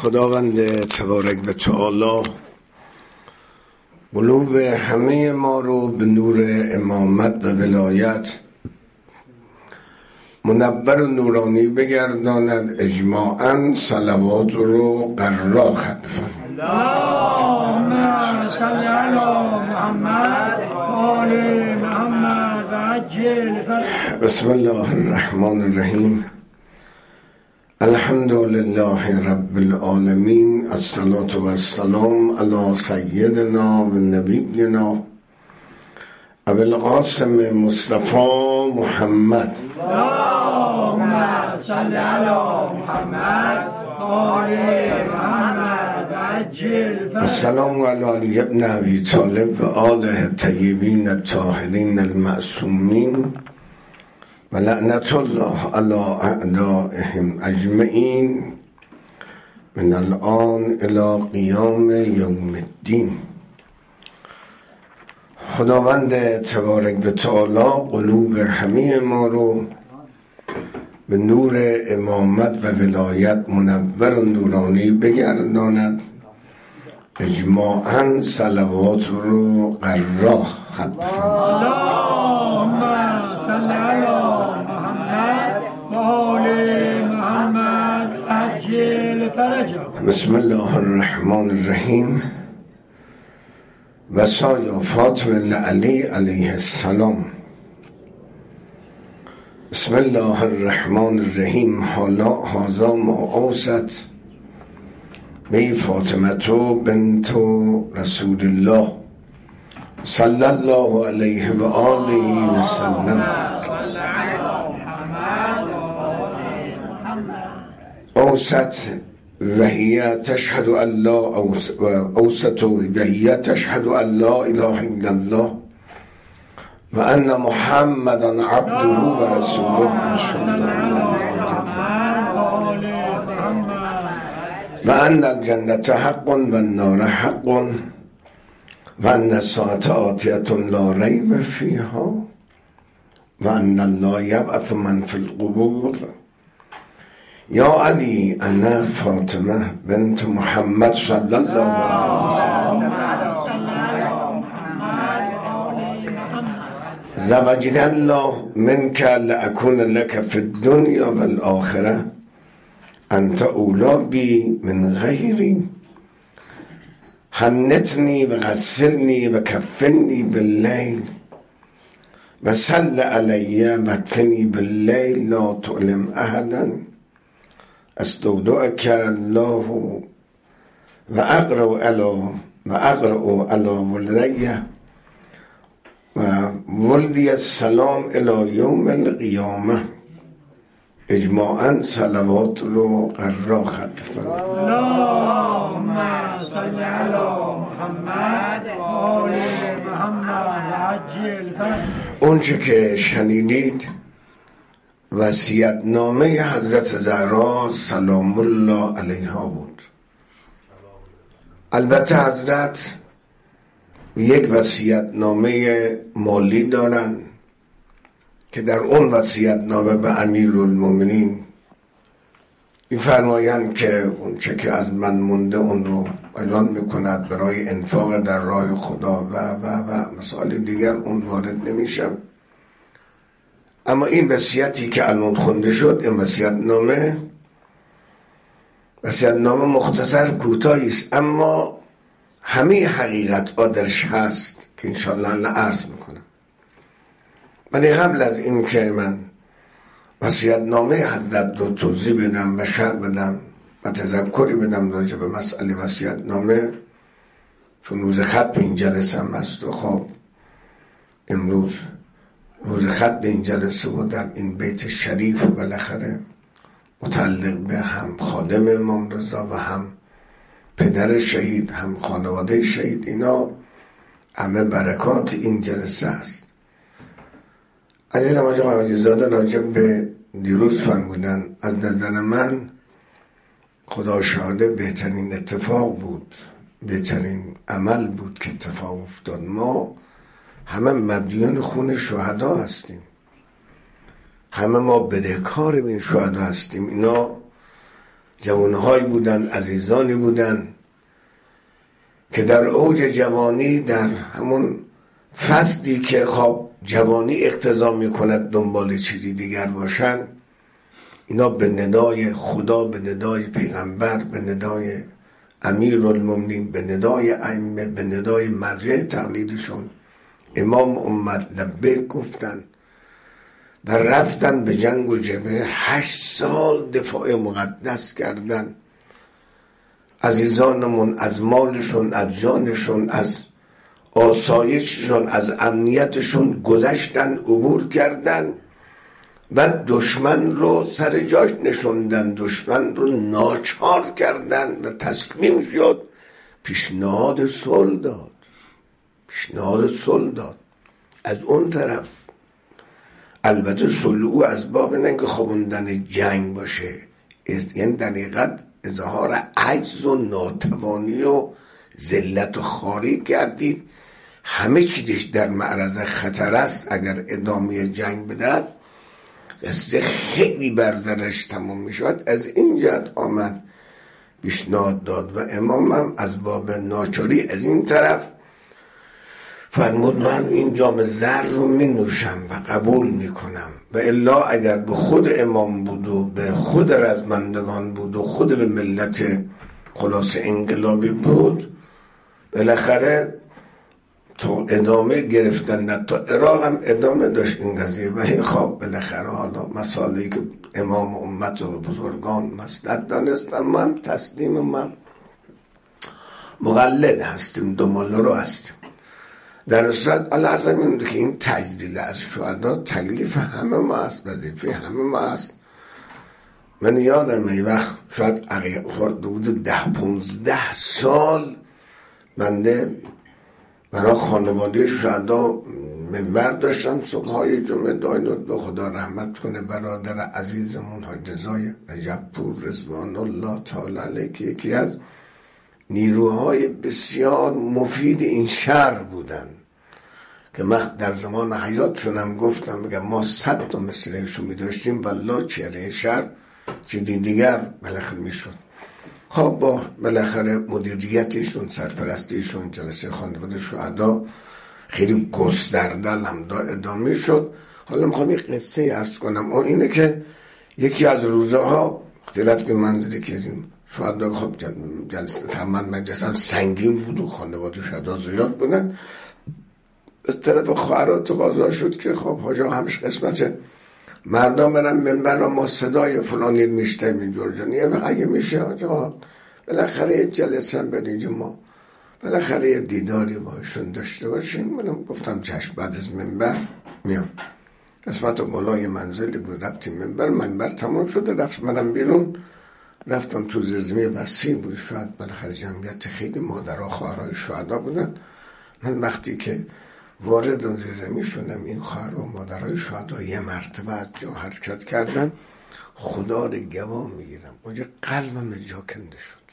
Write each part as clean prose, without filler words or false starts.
خداوند تبارک و تعالی قلوب همه ما رو به نور امامت و ولایت منور و نورانی بگرداند. اجماعاً صلوات رو قرار ختم فرماید. اللهم صل علی محمد و آل محمد و عجل فرجهم. بسم الله الرحمن الرحیم. الحمد لله رب العالمین. الصلاة و السلام علی سیدنا و نبینا ابوالقاسم مصطفی محمد. اللهم صل علی محمد و آل محمد و عجل فرجهم. السلام علی علی ابن ابی طالب و آله الطیبین الطاهرین المعصومین و لعنت الله علی اعدائهم اجمعین من الان الی قیام یوم الدین. خداوند تبارک و تعالی قلوب همه ما رو به نور امامت و ولایت منور و نورانی بگرداند. اجماعاً صلوات رو قرار ختم فرماید. اللهم صل علی محمد و آل محمد و عجل فرجهم. بسم الله الرحمن الرحیم. وصایا فاطمه لعلی علیه السلام. بسم الله الرحمن الرحیم. حالا هذا ما اوست بی فاطمه بنت رسول الله صلی الله علیه و آله و سلم. اوست و هی تشهد ان لا اوست و هی تشهد ان لا اله الا الله و ان محمدا عبده و رسوله و ان الجنة حق و النار حق و ان الساعة آتیة لا ریب فیها و ان الله یبعث من فی القبور. یا علی انا فاطمه بنت محمد صلی الله علیه وسلم. زوجنی الله منک لأکون لک فی الدنیا و الآخره انت اولا بی من غیری. حنتنی و غسلنی و کفنی باللیل و صل علی و ادفنی باللیل لا تعلم احدا استودعک الله و اقرأ علی ولدی و ولدی السلام الی یوم القیامه. اجماعاً صلوات رو قرار ختم فرماید. اللهم صل علی محمد و آل محمد و عجل فرجهم. اون چه که شنیدید وصیت‌نامه حضرت زهرا سلام الله علیها بود. البته حضرت یک وصیت‌نامه مالی دارن که در اون وصیت‌نامه به امیرالمومنین می‌فرمایند که اون چه که از من مونده اون رو اعلان می‌کند برای انفاق در راه خدا و مسائل دیگر اون وارد نمیشم. اما این وصیتی که الان خونده شد، این وصیت‌نامه مختصر کوتاهی است، اما همه حقیقت درش هست که انشاءالله عرض میکنم. ولی قبل از این که من وصیت‌نامه حضرت رو توضیح بدم و شرح بدم و تذکری بدم راجع به مسئله وصیت‌نامه، چون روز ختم این جلسه هم هست و خب امروز روز ختم این جلسه و در این بیت شریف بالاخره متعلق به هم خادم امام رضا و هم پدر شهید هم خانواده شهید، اینا همه برکات این جلسه است. عزیزم آقا حاجی‌زاده راجع به دیروز فرمودن، از نظر من خدا شاهده بهترین اتفاق بود، بهترین عمل بود که اتفاق افتاد. ما همه مدیون خون شهدا هستیم، همه ما بدهکار این شهدا هستیم. اینا جوانهایی بودن، عزیزانی بودن که در اوج جوانی، در همون فصلی که خب جوانی اقتضا میکند دنبال چیزی دیگر باشن، اینا به ندای خدا، به ندای پیغمبر، به ندای امیرالمومنین، به ندای ائمه، به ندای مرجع تقلیدشون امام امت لبیک گفتن و رفتن به جنگ و جبهه. 8 سال دفاع مقدس کردن. عزیزانمون از مالشون، از جانشون، از آسایششون، از امنیتشون گذشتن، عبور کردن و دشمن رو سر جاش نشوندن، دشمن رو ناچار کردن و تسلیم شد. پیشنهاد صلح داد. از اون طرف البته صلح او از باب نه که خوابوندن جنگ باشه، یعنی در حقیقت اظهار عجز و ناتوانی و ذلت و خواری کردید. همه چیزش در معرض خطر است. اگر ادامه جنگ بدهد دسته خیلی برزرش تمام می شود. از این جهت آمد پیشنهاد داد و امامم از باب ناچاری از این طرف فرمود من این جام زر رو می نوشم و قبول می کنم، و الا اگر به خود امام بود و به خود رزمندگان بود و خود به ملت خلاص انقلابی بود، بالاخره تا ادامه گرفتن، نه تا عراق هم ادامه داشت این قضیه. ولی خب بالاخره حالا مسائلی که امام امت و بزرگان مسلط دانستن، ما هم تسلیم، ما مقلد هستیم، دومالا رو هستیم. در صورت عرض می‌کنم که این تجلیل از شهدا تکلیف همه ما است، وظیفه همه ما است. من یادم ای وقت شاید حدود 10-15 سال بنده برای خانواده شهدا منبر داشتم. صبحهای جمعه داینود به خدا رحمت کنه برادر عزیزمون حاج رضای رجبپور رضوان الله تعالی علیه که یکی از نیروهای بسیار مفید این شهر بودن که من در زمان حیاتشونم گفتم بگم ما 100 تا مثل ایشون می داشتیم والله چهره شهر چیزی دیگر بالاخره می شد. خب با بالاخره مدیریتشون، سرپرستیشون، جلسه خانواده شهدا خیلی گسترده الحمدلله ادامه شد. حالا میخوام یک قصه عرض کنم. اون اینه که یکی از روزه ها وقتی رفتیم منزلی که از این شهدا، خب جلسه تمام مجلس هم سنگین بود و خانواده شهدا زیاد بودن. از طرف خواهرات تقاضا شد که خب حاجا همش قسمت مردم برن منبر و ما صدای فلانی میشتیم اینجور جانیه و اگه میشه حاجا بالاخره یه جلسه هم بدید ما بالاخره یه دیداری باشون داشته باشیم. منم گفتم چشم، بعد از منبر میام. قسمت بالای منزلی بود، رفتیم منبر تمام شده، رفت منم بیرون، رفتم تو زیرزمین وسیع بود، شاید بالاخره جمعیت خیلی مادرها خواهرای شهدا بودن. من وقتی که وارد اون زیرزمین شدم، این خواهر و مادرهای شهدا یه مرتبه از جا حرکت کردن، خدا رو گواه میگیرم اونجا قلبم جا کنده شد.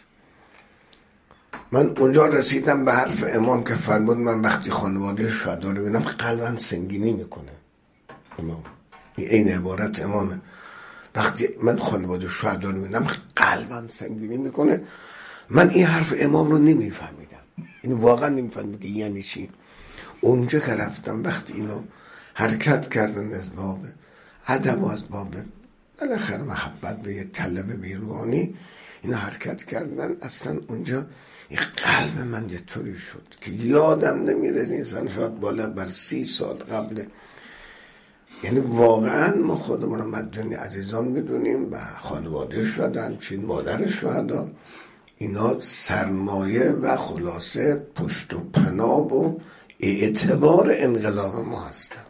من اونجا رسیدم به حرف امام که فرمود من وقتی خانواده شهدا رو ببینم قلبم سنگینی میکنه. امام این عبارت امامه، وقتی من خانواده شهدا رو ببینم قلبم سنگینی میکنه. من این حرف امام رو نمیفهمیدم، این واقعا نمیفهمیدم که یعنی چی. اونجا که رفتم وقتی اینو حرکت کردن از باب ادب و از باب بالاخره محبت به یه طلب بیروانی اینو حرکت کردن، اصلا اونجا این قلب من یه طوری شد که یادم نمیره. انسان شاید بالا بر 30 سال قبل، یعنی واقعا ما خودمون رو مدیون عزیزان میدونیم و خانواده شهدا، همچنین مادر شهدا، اینا سرمایه و خلاصه پشت و پناه و اعتبار انقلاب ما هستن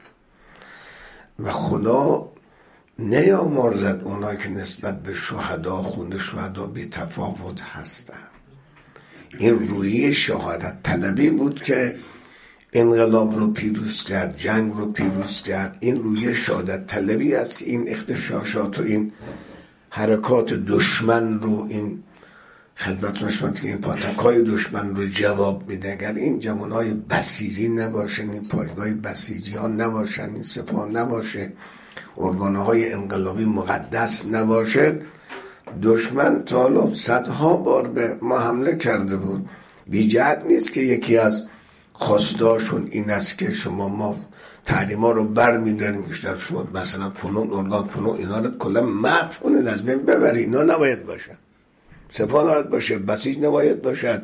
و خدا نیامرزد اونایی که نسبت به شهدا، خون شهدا بی تفاوت هستن. این رویه شهادت طلبی بود که انقلاب رو پیروز کرد، جنگ رو پیروز کرد. این رویه شهادت طلبی است که این اغتشاشات و این حرکات دشمن رو، این خدمت نشوند که این پاتکای دشمن رو جواب میده. اگر این جوانای بسیجی نباشن، این پایگاه بسیجی ها نباشن، این سپاه نباشه، ارگانهای انقلابی مقدس نباشه، دشمن تا حالا صدها بار به ما حمله کرده بود. بی جهت نیست که یکی از خواستاشون این است که شما ما تحریما رو بر می‌داریم که شما مثلا فلان ارگان فلان اینا رو کلا محو کنید، از بین ببرید. اینا نباید باشه، سپاه نباید باشه، بسیج نباید باشد.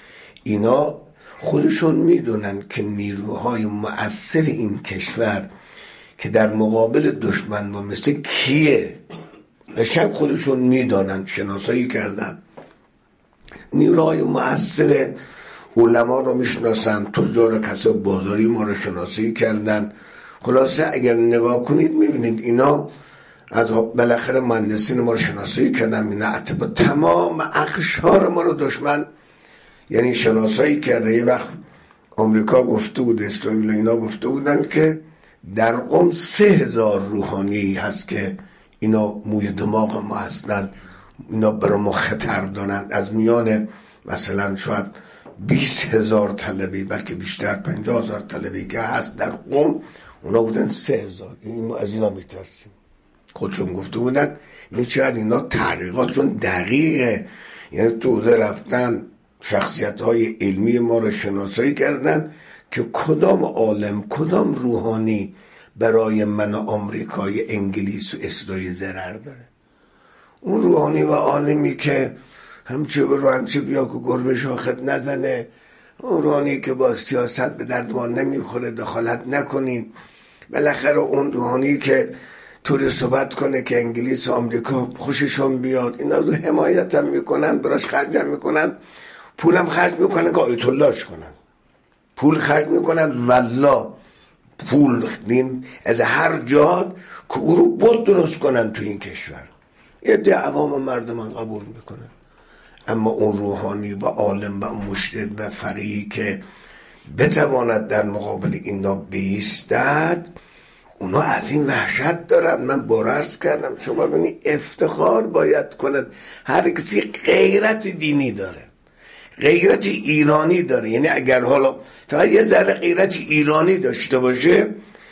اینا خودشون میدونن که نیروهای مؤثر این کشور که در مقابل دشمن با مثل کیه، قشنگ خودشون میدانن، شناسایی کردن. نیروهای مؤثر علما رو میشناسن، تجار و کسب بازاری ما رو شناسایی کردن. خلاصه اگر نگاه کنید میبینید اینا بالاخره مهندسین ما رو شناسایی کردن، اینا تمام اقشار ما رو دشمن یعنی شناسایی کرده. یه وقت آمریکا گفته بود، اسرائیل و اینا گفته بودن که در قم 3000 روحانی هست که اینا موی دماغ ما هستن، اینا برای ما خطر دارن. از میان مثلا شاید 20,000 طلبی بلکه بیشتر 50,000 طلبی که هست در قم، اونا بودن 3000. ما از اینا میترسیم. خودشون گفته بودن شاید اینا تحقیقاتشون دقیقه، یعنی تو حوزه رفتن شخصیت‌های علمی ما رو شناسایی کردن که کدام عالم کدام روحانی برای من آمریکای انگلیس و اسرائیل ضرر داره. اون روحانی و عالمی که همچه برو همچه بیا که گربه شاخت نزنه، اون روحانی که با سیاست به درد ما نمیخوره، دخالت نکنین. بالاخره اون روحانی که طوری صحبت کنه که انگلیس و آمریکا خوششون بیاد، اینا رو حمایت هم میکنن، براش خرج هم میکنن، پول هم خرج میکنن که آیت اللهش کنن، پول خرج میکنن والله، پول از هر جهات که او رو بود درست کنن تو این کشور. یه ده عوام مردم قبول میکنن، اما اون روحانی و عالم و مجتهد و فقیهی که بتواند در مقابل اینا بایستد، اونا از این وحشت دارن. من بار عرض کردم شما ببینید افتخار باید کند هر کسی غیرت دینی داره، غیرت ایرانی داره. یعنی اگر حالا فقط یه ذره غیرت ایرانی داشته باشه،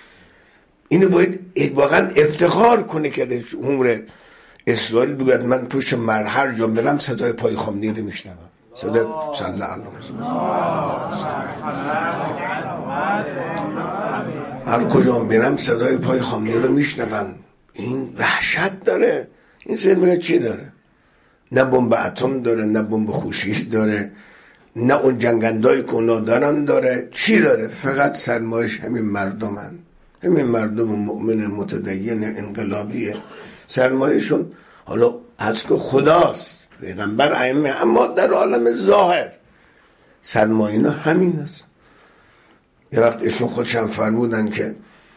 اینو باید واقعا افتخار کنه که عمر اسرائیل بگوید من پشت هر جا برم صدای پای خامنه‌ای رو میشنوم، صدای صلی الله علیه و هر کجا میرم صدای پای خامنه‌ای رو میشنوم. این وحشت داره. این سید چی داره؟ نه بمب اتم داره، نه بمب خورشید داره، نه اون جنگندایی که اونا دارن داره. چی داره؟ فقط سرمایش همین مردمن، همین مردم مؤمن متدین انقلابیه. سرمایشون حالا هست که خداست، پیغمبر، ائمه، اما در عالم ظاهر سرمایه اینا همین است. یه وقت ایشون خودشم فرمودن که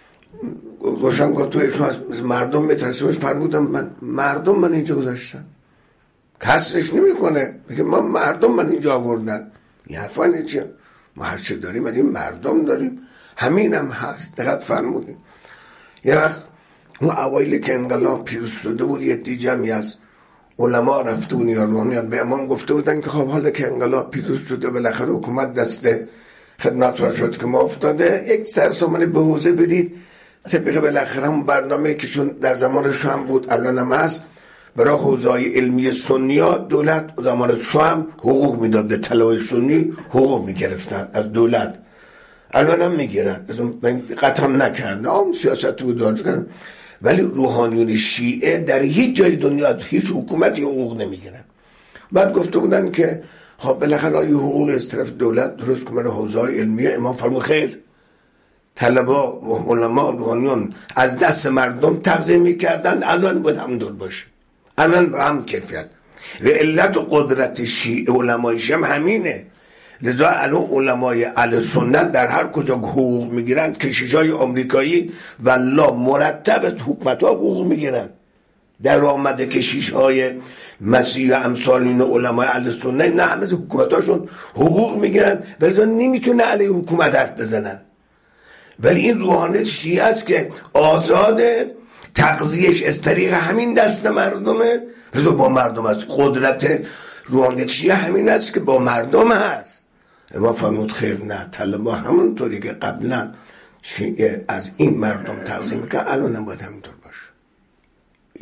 روشن گفت تو ایشون از مردم میترسه، فرمودن مردم من اینجا گذاشتن، کسرش نمی کنه، بگه ما مردم من اینجا آوردن. این حرفا نیست، ما هر چه داریم از این مردم داریم، همین هم هست. دقت فرمودیم یه وقت اون اوایلی که انقلاب پیروز شده بود، یه جمعی از علما رفته بود یا روحانیان به امام گفته بودن که خب حالا که انقلاب پیروز شده بالاخره حکومت دست خدمت را شد که ما افتاده، یک سرسامانی به حوزه بدید طبق بالاخره هم برنامه که چون در زمان شام بود الان هم هست، برای حوزه‌های علمی سنی ها دولت زمان شام حقوق میداد به طلبه سنی، حقوق میگرفتن از دولت، الان هم میگیرن. من قطعا نکردم سیاست بود دارد کردن، ولی روحانیون شیعه در هیچ جای دنیا از هیچ حکومتی حقوق نمیگیرن. بعد گفته بودن که خب بالاخره یه حقوق از طرف دولت درست کنه حوزه‌های علمی. امام فرمود خیر، طلبا و علما روحانیون از دست مردم تغذیه میکردن، الان باید همونطور باشه، الان با هم کیفیت. و علت و قدرت شیعه علمای شیعه هم همینه. لذا الان علمای اهل سنت در هر کجا حقوق میگیرن، کشیشای آمریکایی والله مرتب از حکومت‌ها حقوق میگیرن. در آمده کشیشای مسیح و امثال این علمای اهل سنت نه همه از حکومتاشون حقوق میگیرن، لذا نمیتونه علیه حکومت حرف بزنن. ولی این روحانیت شیعه است که آزاده، تغذیهش از طریق همین دست مردمه، لذا با مردم است. قدرت روحانیت شیعه همین است که با مردم هست. اما فرمود خیر، نه، طلبا همونطوری که قبلا شیعه از این مردم تغذیه میکنه الان هم باید همینطور باشه. این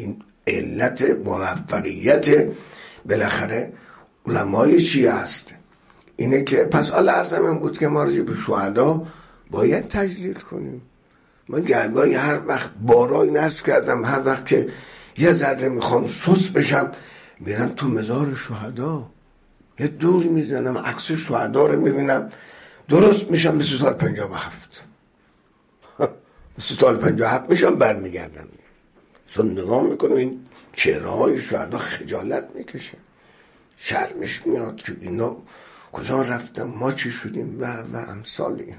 علت موفقیت بالاخره علمای چی هست اینه که پس حالا عرضم این بود که ما راجع به شهدا باید تجلیل کنیم. من گهگاهی هر وقت بارایی نرس کردم، هر وقت که یه ذره میخوام سوس بشم میرم تو مزار شهدا، یه دور میزنم عکس شهدا رو میبینم، درست میشم مثل سال 57 مثل سال 57 میشم، برمیگردم چون نگاه میکنم این چهره های شهدا خجالت میکشه، شرمش میاد که اینا کجا رفتم، ما چی شدیم و امثال اینا.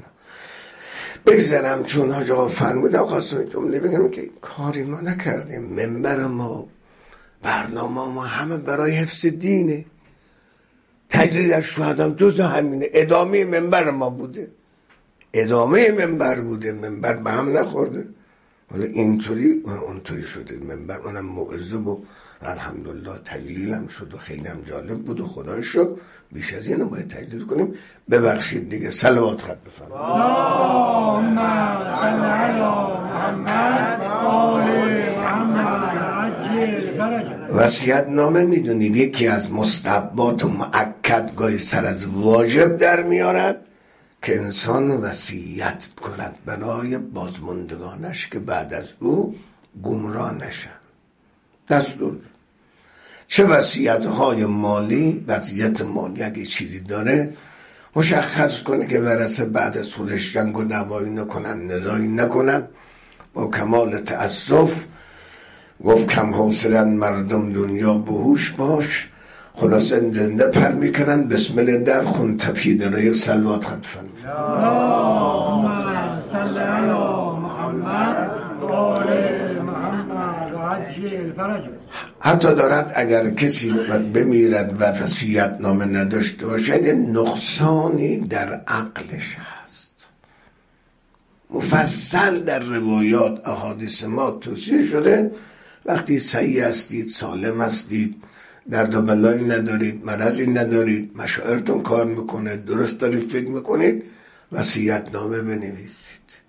بگذارم چون حاج آقا فرمودم خواستم جمله بگم که کاری ما نکردیم، منبر ما برنامه ما همه برای حفظ دینه، تجلیل از شهدا جز همینه، ادامه منبر ما بوده، ادامه منبر بوده، منبر به هم نخورده. حالا اینطوری اونطوری شده منبر، اونم موعظه و الحمدلله تجلیلم شد و خیلی هم جالب بود و خدا شد. بیش از این باید تجلیل کنیم. ببخشید دیگه، صلوات خط بفرمایید. اللهم صل علی محمد آل محمد عجل فرجه. وصیت نامه میدونید یکی از مستحبات و مؤکد گاهی سر از واجب در میارد که انسان وصیت کند برای بازماندگانش که بعد از او گمراه نشن. دستور چه وصیت‌های مالی، وصیت مالی اگه چیزی داره مشخص کنه که ورثه بعد از خودش جنگ و دعوایی نکنن، نزاعی نکنن. با کمال تأسف گفت کم حوصله‌اند مردم دنیا بهوش باش، خلاصه زنده پر میکنن. بسم الله در خون تپیده را یک صلوات خط فرمایید. اللهم صل علی محمد آل محمد عجل فرجه. حتی دارد اگر کسی بمیرد و وصیت نامه نداشته باشد نقصانی در عقلش هست. مفصل در روایات احادیث ما توصیه شده وقتی صحیح هستید، سالم هستید، درد و بلایی ندارید، مرضی ندارید، مشاعرتون کار میکنه، درست دارید فکر میکنید، وصیت نامه بنویسید،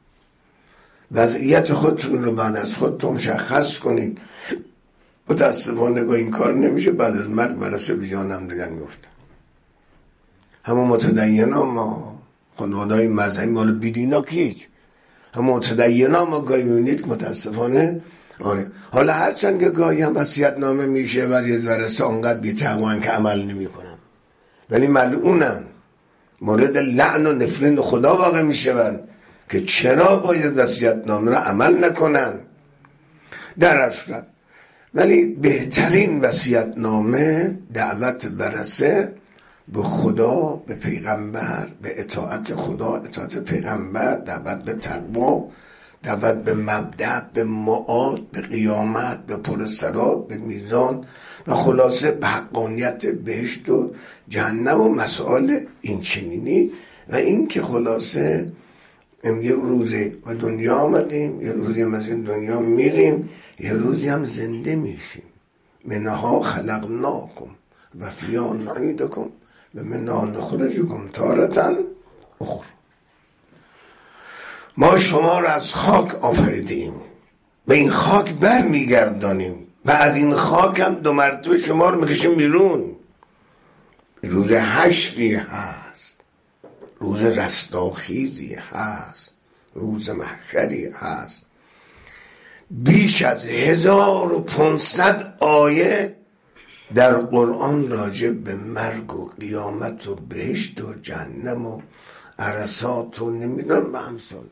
وضعیت خودتون رو بعد از خودتون مشخص کنید. متاسفانه با این کار نمیشه، بعد از مرگ ورثه به جان هم دیگر میفتن. همون متدینا ما خانواده‌های مذهبی مال بیدینا کیچ، همون متدینا ما گاهی میبینید که متاسفانه آره. حالا هرچند که گاهی هم وصیت نامه میشه بعضی از ورثه انقدر بی‌تقوان که عمل نمیکنن ولی ملعونن، مورد لعن و نفرین خدا واقع میشون که چرا باید وصیت نامه را عمل نکنن. در اصل ولی بهترین وصیت نامه دعوت ورثه به خدا، به پیغمبر، به اطاعت خدا، اطاعت پیغمبر، دعوت به تقوا، دعوت به مبدأ، به معاد، به قیامت، به پرسرات، به میزان و خلاصه به حقانیت بهشت و جهنم و مسائل این چنینی. و این که خلاصه یه روزی و دنیا آمدیم، یه روزی هم از این دنیا میریم، یه روزی هم زنده میشیم. منها خلقناکم و فیها نعیدکم و منها نخرجکم تارة اخرى. ما شما را از خاک آفریدیم، به این خاک بر میگردانیم و از این خاک هم 2 مرتبه شما رو میکشیم بیرون. روز حشری هست، روز رستاخیزی هست، روز محشری هست. بیش از 1500 آیه در قرآن راجع به مرگ و قیامت و بهشت و جهنم و عرصات و نمیدونم به امثال.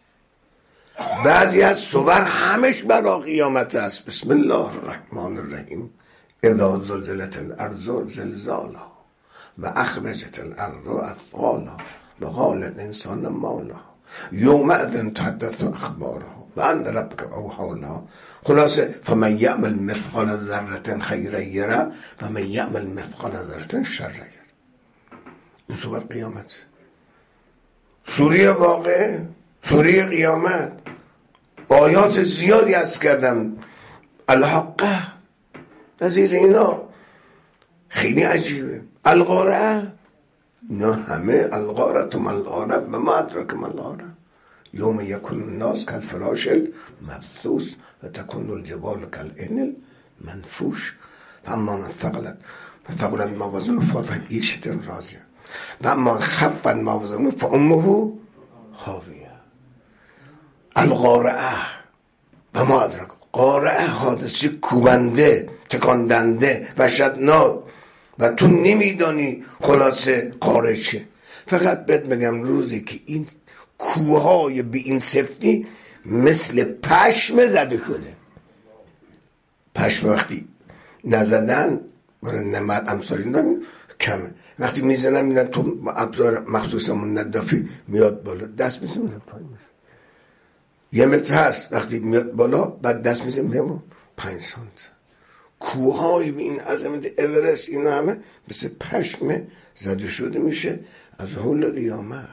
بعضی از سور همش برای قیامت است. بسم الله الرحمن الرحیم اذا زلزلت الارض زلزالها و اخرجت الارض اثقالها و قال الانسان ما لها یومئذ تحدث اخبارها و ان ربک اوحی لها. خلاصه فمن یعمل مثقال ذره خیرا یره و من یعمل مثقال ذره شرا یره. این سور قیامت، سوره واقع، سوره قیامت. آیات زیادی از کردم الحقه نظیر اینا خیلی عجیبه. القارعه، اینا همه القارعه ملقاره و ما ادراک ملقاره یوم یکون الناس کالفراش المبثوث و تکون الجبال کالعهن منفوش و اما من ثقلت موازینه ففی عیشة راضیه و اما خفت موازینه فامه هاویه. القارعه و ما ادراک، قارعه حادثه کوبنده، تکاندنده، وحشتناک و تو نمیدانی خلاصه قارعه چیه. فقط بهت بگم روزی که این کوههای به این سفتی مثل پشم زده شده. پشم وقتی نزدن برای نمد امثال این کمه، وقتی میزنن میدن تو ابزار مخصوصمون ندافی میاد بالا، دست میزنم پایین میشه 1 متر هست، وقتی میاد بالا بعد دست میزنم 5 سانت. کوههای به این عظمت اورست اینا همه مثل پشم زده شده میشه از حول قیامت.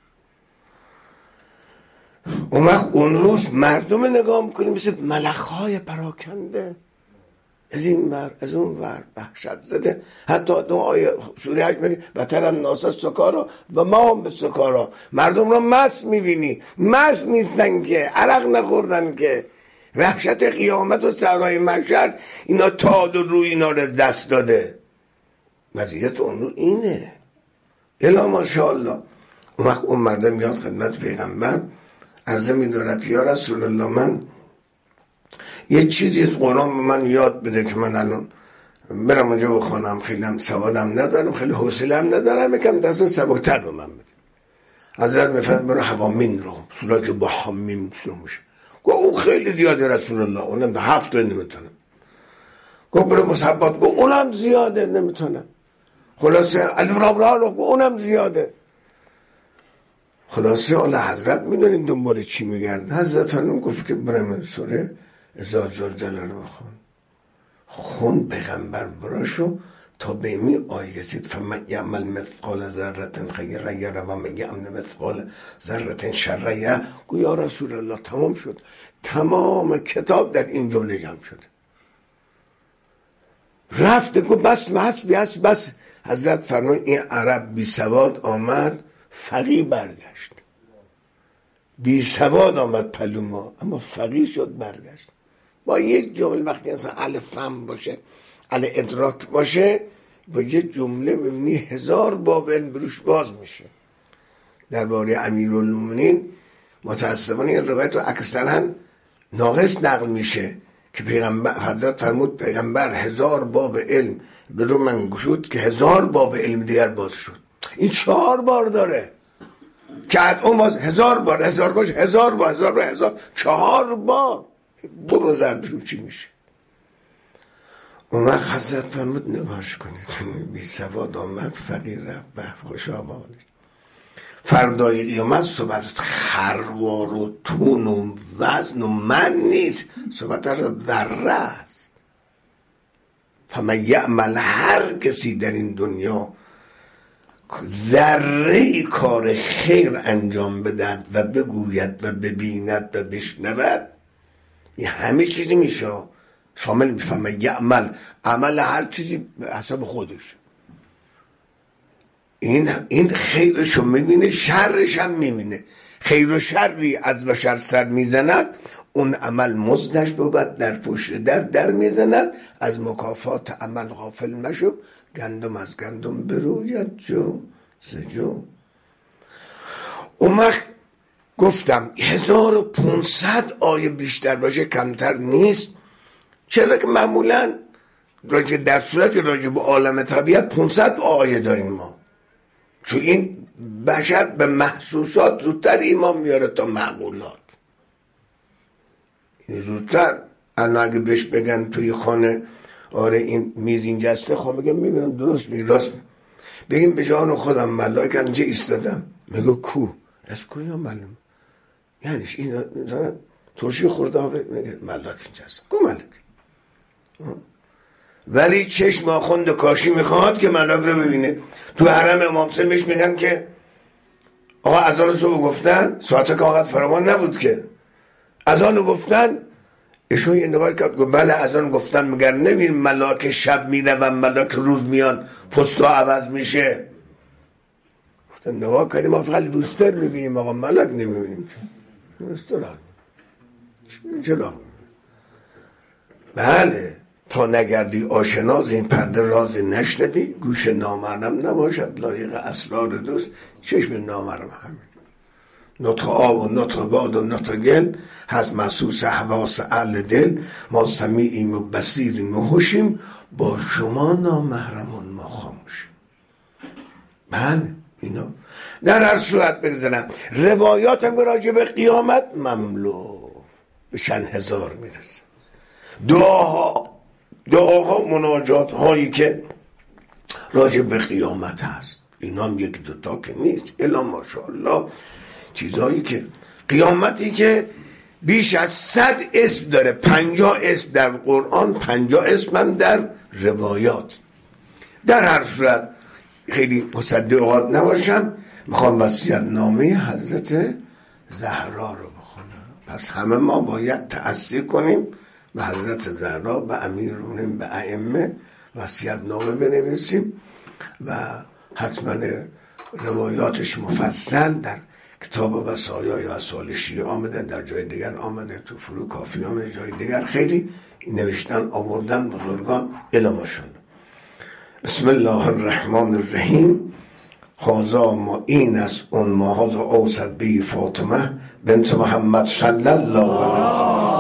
اون وقت اون روز مردم نگاه میکنیم مثل ملخهای پراکنده، از این ور از اون ور، وحشت زده. حتی دعای سوره حج میگه بتر الناس سکارا و ما هم به سکارا، مردم را مست میبینی، مست نیستن که، عرق نخوردن که. وحشت قیامت و صحرای محشر اینا تاد و روی اینا رو دست داده. وضعیت اون رو اینه الا ماشاءالله. اون وقت اون مردم میاد خدمت پیغمبر عرضه میدارد یا رسول الله من یه چیزی از قرآن به من یاد بده که من الان برم اونجا بخونم، خیلی هم سوادم ندارم، خیلی حوصله هم ندارم، یکم دست سبکتر به من بده. حضرت میفرمایند برو حوامین رو سورایی که با حمیم شروع میشه. گفت او خیلی زیاده رسول الله، اونم 7 نمیتونم. گفت برو مصحبات، گفت اونم زیاده نمیتونم. خلاصه الف لام را گفت اونم زیاده. خلاصه اون حضرت میدونین دنبال چی میگرد. حضرت هم گفت که برم سوره اذا زلزله رو بخون. خون پیغمبر براشو تا به می آیه فمن یعمل مثقال ذره خیرا یره و من یعمل مثقال ذره شرا یره. گو یا رسول الله تمام شد، تمام کتاب در این جمله جمع شده. رفته گو بس. حضرت فرمود این عرب بی سواد آمد فقیه برگشت، بی سواد آمد پلوما اما فقیه شد برگشت. با یک جمله وقتی اصلا اهل فهم باشه، اهل ادراک باشه، با یک جمله ببینی 1000 باب علم بروش باز میشه. درباره امیرالمومنین متاسفانه این روایت رو اکثرا ناقص نقل میشه که پیغمبر حضرت فرمود پیغمبر 1000 باب علم به رو من گشود که 1000 باب علم دیگر باز شد. این 4 بار داره که اون باز 1000 بار 1000 باشه 1000 بار 1000 بار 1000 4 بار برو ضربشون چی میشه. اون وقت حضرت فرمود نگاهش کنید بی سواد آمد فقیر رفت به خوشا بالش. فردای قیامت صحبت است خروار و تون و وزن و من نیست، صحبت از ذره است. فمن یعمل، هر کسی در این دنیا ذره کار خیر انجام بدهد و بگوید و ببیند و بشنود، این همه چیزی میشه شامل میفهمه. یعمل عمل هر چیزی حسب خودش. این خیرشو میبینه، شرش هم میبینه. خیر و شری از بشر سر میزند، اون عمل مزدش بود در پشت در میزند. از مکافات عمل غافل مشو، گندم از گندم بروید جو سجو. اون وقت گفتم 1500 آیه بیشتر باشه کمتر نیست. چرا که معمولا در صورت راجع به عالم طبیعت 500 آیه داریم ما، چون این بشر به محسوسات زودتر ایمان میاره تا معقولات. این زودتر الان اگه بهش بگن توی خانه آره این میز اینجاسته، خب میگم میبینم درست میگه راست بگیم به جان خودم ملاک اینجا ایستادم، میگه کو از کجا معلوم یعنی این زنه ترشی خورده ها میگه ملاک اینجاست. کو ملاک؟ ولی چشم آخوند کاشی میخواد که ملاک رو ببینه. تو حرم امام حسین بهش میگن که آقا اذان صبح گفتن، ساعت که آقا فراوان نبود که اذان گفتن. ایشون یه نگاه کرد گفت بله اذان گفتن، مگر نبین ملاک شب میره و ملاک روز میان پستا عوض میشه. گفتن نگاه کردیم ما فقط لوستر میبینیم آقا ملاک نمیبینیم که. چرا؟ بله تا نگردی آشناز این پرده راز نشنوی، گوش نامرم نباشد لایق اسرار دوست، چشم نامرم همین. نطق آب و نطق باد و نطق گل هست محسوس حواس اهل دل، ما سمیعیم و بصیریم و هوشیم، با شما نامحرمون ما خاموشیم. من اینا در هر صورت بگذارم روایات هم راجع به قیامت مملو به چند هزار میرسه. دعاها مناجات هایی که راجع به قیامت هست، اینا هم یک دوتا که نیست، الا ماشاءالله چیزهایی که قیامتی که بیش از 100 اسم داره، 50 اسم در قرآن، 50 اسم هم در روایات. در هر صورت خیلی مصدق اوقات نباشم، میخوام وصیت نامه حضرت زهرا رو بخونم. پس همه ما باید تأسی کنیم به حضرت زهرا، به امیرون، به ائمه وصیت نامه بنویسیم و حتما روایاتش مفصل در کتاب وصایا یا وصال شیعه آمده، در جای دیگر آمده، تو فرو کافی آمده، جای دیگر خیلی نوشتن آوردن بزرگان علمشون. بسم الله الرحمن الرحیم. هذا ما این است اون ما هذا اوصد بی فاطمه بنت محمد صلی الله علیه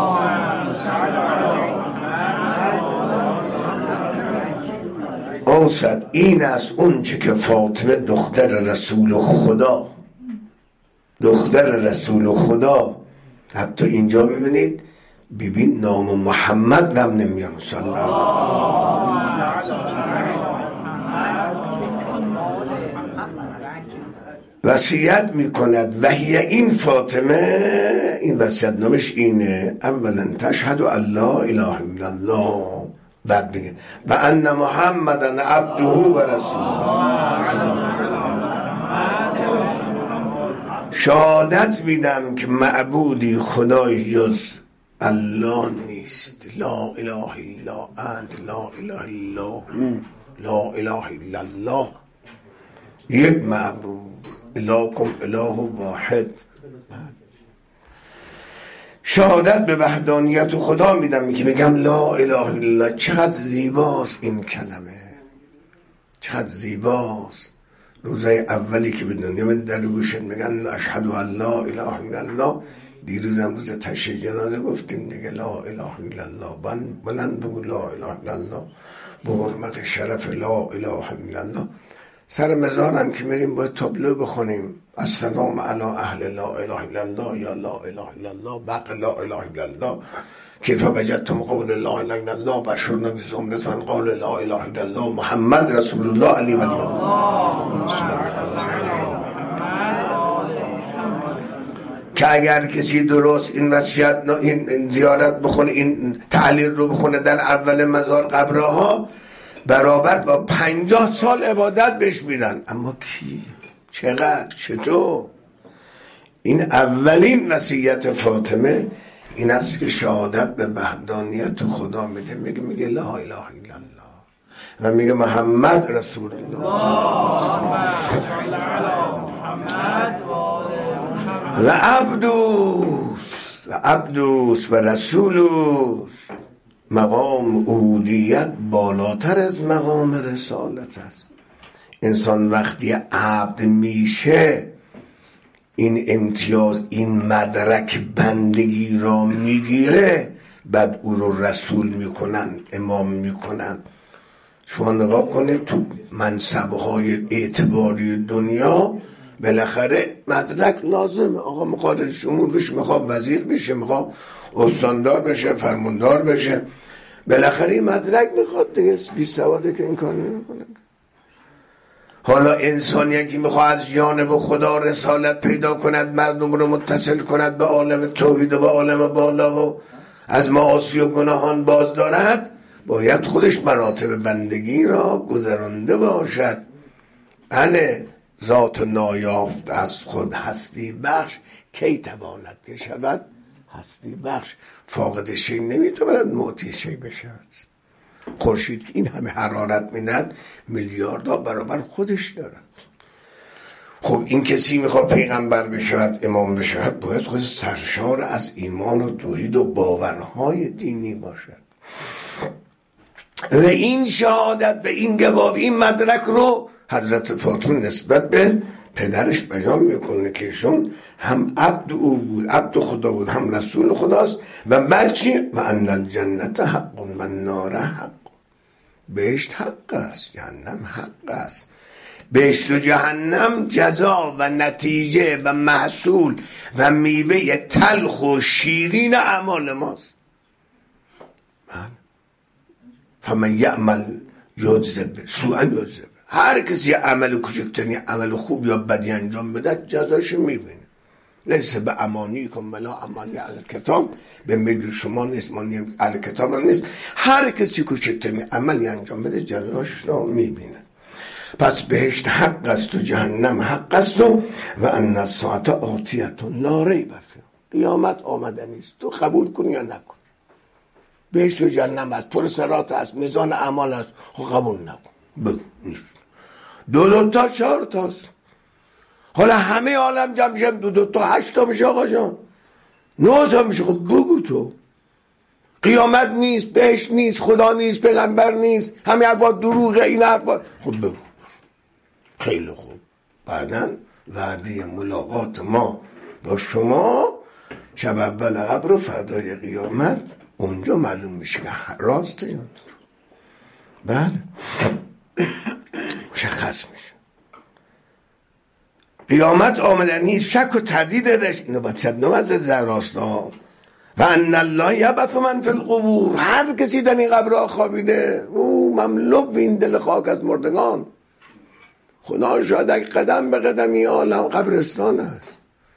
اوصد این است اون چه که فاطمه دختر رسول خدا، دختر رسول خدا. حتی اینجا ببینید، ببین نام محمد نم نمیان صلی الله علیه وصیت میکند. و هی این فاطمه، این وصیت نامش اینه، اولا تشهد ان لا اله الا الله، بعد میگه و ان محمدن عبده و رسوله، شهادت میدم که معبودی خدای جز الله نیست، لا اله الا انت، لا اله الا هو، لا اله الا الله، یک معبود، الهکم اله واحد. شهادت به وحدانیت خدا میدم که بگم لا اله الا الله. چقدر زیباست این کلمه، چقدر زیباست. روزای اولی که به دنیا من در گوشت میگن اشهد ان لا اله الا الله، دیروزم روز تشییع جنازه گفتیم دیگه، لا اله الا الله، بلند بگو لا اله الا الله، به حرمت شرف لا اله الا الله. سر مزارم که میریم باید تابلو بخونیم، السلام علی اهل لا اله الا الله، یا لا اله الا الله، بق لا اله الا الله، کیف وجدتم قول لا اله الا الله، بشرنا بزمرة من قال لا اله الا الله، محمد رسول الله علی ولی که اگر کسی درست این وصیت، این زیارت بخونه، این تعلیل رو بخونه در اول مزار قبرها، برابر با 50 سال عبادت بهش میدن. اما کی؟ چقدر؟ چطور؟ این اولین وصیت فاطمه این است که شهادت به وحدانیت خدا میده، میگه لا اله الا الله و میگه محمد رسول الله و عبدوس و رسولوس. مقام عبودیت بالاتر از مقام رسالت است. انسان وقتی عبد میشه، این امتیاز، این مدرک بندگی را میگیره، بعد او رو رسول میکنن، امام میکنن. شما نگاه کنید تو منصبهای اعتباری دنیا بالاخره مدرک لازمه. آقا میخواد شمول بشه، میخواد وزیر بشه، میخواد استاندار بشه، فرماندار بشه، بالاخره این مدرک میخواد دیگه. بی سواده که این کار نمیکنه. حالا انسانی که میخواد از جانب خدا رسالت پیدا کند، مردم رو متصل کند به عالم توحید و به عالم بالا و از معاصی و گناهان باز دارد، باید خودش مراتب بندگی را گذرانده باشد. بله، ذات نایافت از خود هستی بخش، کی تواند که شود هستی بخش. فاقد شی نمیتواند معطی شی بشود. خورشید که این همه حرارت میدهد میلیاردها برابر خودش دارد. خب این کسی میخواد پیغمبر بشود، امام بشود، باید خود سرشار از ایمان و توحید و باورهای دینی باشد. و این شهادت و این گواهی این مدرک رو حضرت فاطمه نسبت به پدرش بیان میکنه که ایشون هم عبد او بود، عبد خدا بود، هم رسول خداست. و بعد چی؟ و ان الجنت حق و النار حق. بهشت حق است، جهنم حق است. بهشت و جهنم جزا و نتیجه و محصول و میوه تلخ و شیرین اعمال ماست. فمن یعمل یجزه سوءا یجزه. هر کسی عمل کوچکترین عمل خوب یا بدی انجام بده جزاش میبینه. لیس به امانی کن ولا امانی اهل کتاب، به میل شما نیست، مانی اهل کتاب هم نیست. هر کسی کوچکترین عملی انجام بده جزاش رو میبینه. پس بهشت حق است و جهنم حق است و ان الساعة آتیة لا ریب فیها. قیامت آمدنی است، تو قبول کن یا نکن. بهشت و جهنم است، پر صراط است، میزان اعمال است، قبول نکن. نیست. دو تا 4 تاست. حالا همه عالم جمع شد 2 تا 8 تا میشه آقا جان، 9 تا میشه. خب بگو تو قیامت نیست، بهشت نیست، خدا نیست، پیغمبر نیست، همه حرفا دروغه، این حرفا. خب بگو. خیلی خوب. بعداً وعده ملاقات ما با شما شب اول قبر و فردای قیامت اونجا معلوم میشه که راست یا دروغ. بله مشخص میشه. قیامت آمدنی شک و تردید ازش، اینو باید صد نمازه زراستا. و ان الله یبعث من فی القبور. هر کسی در این قبرها خوابیده او مملو این دل خاک از مردگان. خدا شاید اگه قدم به قدم این عالم قبرستان است.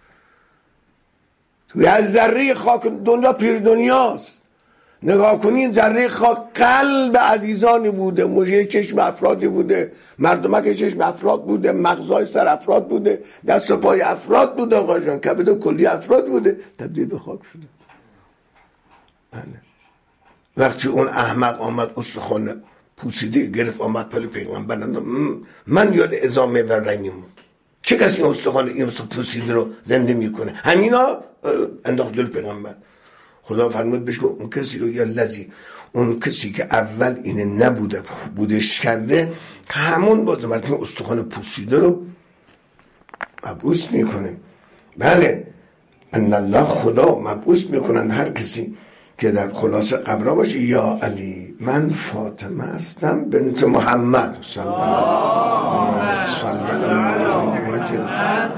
توی از ذره خاک دنیا پیر دنیاست. نگاه کنین ذره خاک قلب عزیزانی بوده، مژه چشم افرادی بوده، مردمک چشم افراد بوده، مغزای سر افراد بوده، دست و پای افراد بوده، آقا جان کبد کلی افراد بوده، تبدیل به خاک شده. بله. وقتی اون احمق آمد استخوان پوسیده گرفت آمد پل پیغمبر، من یاد ازامه و رنگیمون چه کسی این استخوان این پوسیده رو زنده میکنه؟ همینا انداخت جلوی پیغمبر. خدا فرمود بهش اون کسی رو یا لذی، اون کسی که اول اینه نبوده بودش کرده، همون باز مرتبه استخوان پوسیده رو مبعوث میکنه. بله ان الله خدا مبعوث میکنن هر کسی که در خلاصه قبرها باشه. یا علی من فاطمه هستم بنت محمد صلی الله علیه و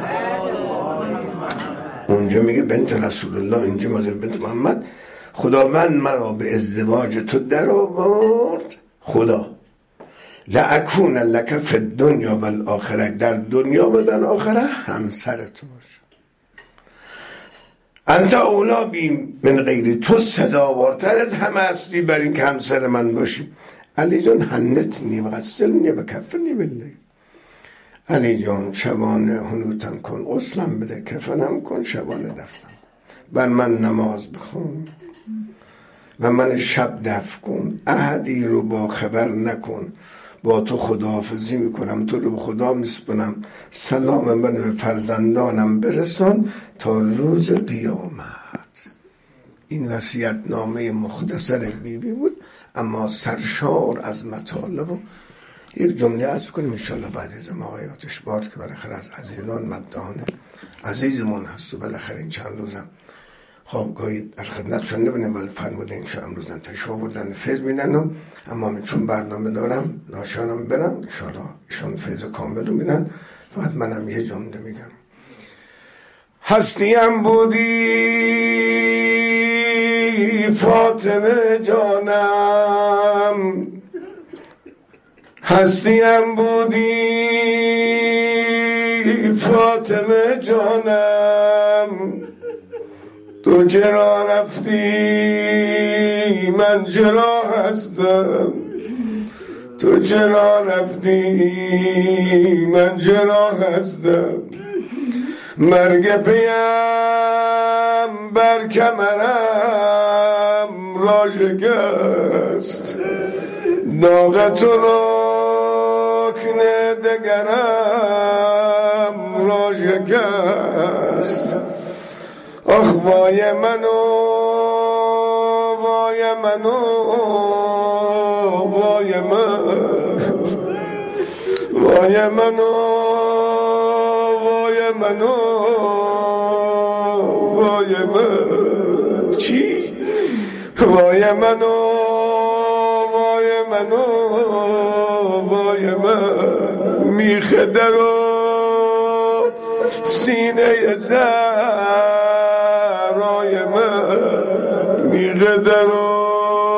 اونجا میگه بنت رسول الله، اینجا مازر بنت محمد. خداوند مرا به ازدواج تو در آورد. خدا لأکون لک فی الدنیا و الاخره، در دنیا و در آخره همسر تو باشه. انت اولا بی من غیری، تو سزاوارتر از همه هستی بر این که همسر من باشی. علی جان هنتنی و غسلنی و کفنی بالله. علی جان شبانه هنوتم کن، غسلم بده، کفنم کن، شبانه دفنم، بر من نماز بخون و من شب دفن کن. احدی رو با خبر نکن، با تو خداحافظی میکنم، تو رو به خدا میسپنم. سلام من به فرزندانم برسان تا روز قیامت. این وصیت نامه مختصر بیبی بود اما سرشار از مطالب. و یک جمله عرض کنیم انشالله بعد از آیاتش بار که بالاخره از عزیزان مدهان عزیزمون هست و بالاخره این چند روزم خوابگاهی در خدمت شنده بینیم، ولی فرموده اینشا امروزن تشریف آوردن فیض میدن و اما من چون برنامه دارم ناشانم برم انشالله ایشان فیض کامل رو میدن. فقط منم یه جمله میگم. هستیم بودی فاطمه جانم، هستیم بودی فاطمه جانم، تو چرا رفتی من چرا هستم، تو چرا رفتی من چرا هستم. مرگ پیم بر کمرم را شکست، داغ تو رکن دگرم را شکست. آخ وای منو وای منو من وای منو وای منو وای من چی؟ وای منو وای منو وای من میخه درو سینه زهرای من میخه درو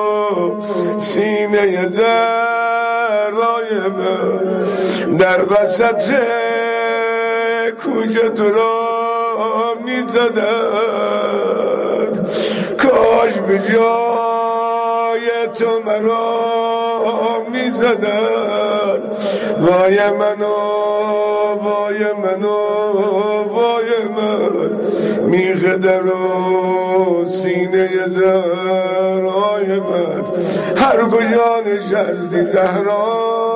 سینه زهرای من در وسط کوچه تو را میزدن کاش به جای تو مرا میزدن وای منو وای منو وای من میخه درو سینه زهرای من هر کجا نشستی زهرا